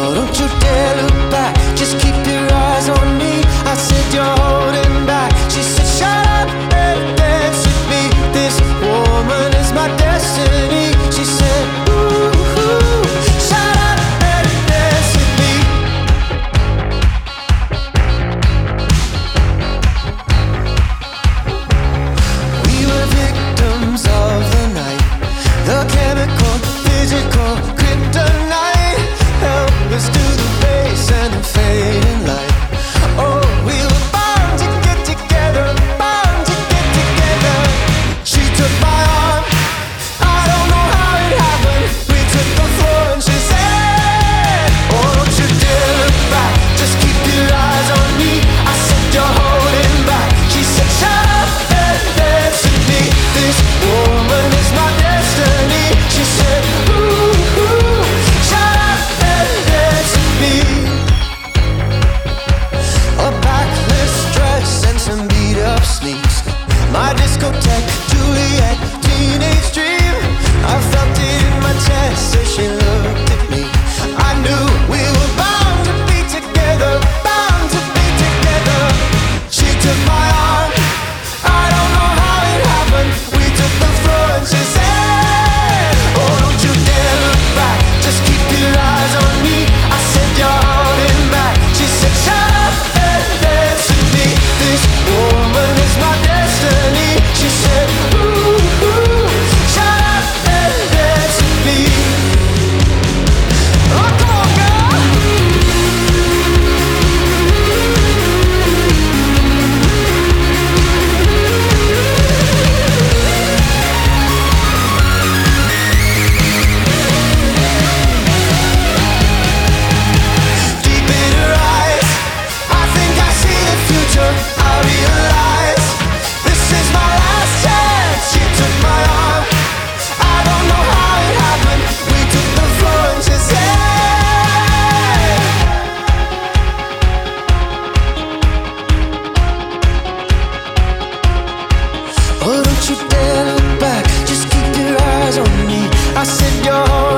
Oh, don't you dare look back, just keep your eyes on me. I said you're holding back. She said shut up and dance with me. This woman is my destiny. She said ooh, shut up and dance with me. We were victims of the night, the chemical, physical, kryptonite. Help us to the base and the fading light. Oh, we were bound to get together, bound to get together. She took my arm, I don't know how it happened. We took the floor and she said, oh, don't you dare look back, just keep your eyes on me. I said you're holding back. She said shut up and dance with me. This woman is my destiny. She said ooh, shut up and dance with me. A backless dress and some beat-up sneaks, my discotheque, Juliet, teenage dream. I felt it in my chest as she looked at me. I knew we were bound to be together, bound to be together. She took my arm, I don't know how it happened. We took the floor and she said, oh, don't you dare look back, just keep your eyes on me. I said you're holding back. She said shut up and dance with me. This woman is my destiny. She said ooh, shut up and dance with me. Oh, come on, girl. Deep in her eyes, I think I see the future. I realize this is my last chance. She took my arm, I don't know how it happened. We took the floor and she said, oh, don't you dare look back, just keep your eyes on me. I said you're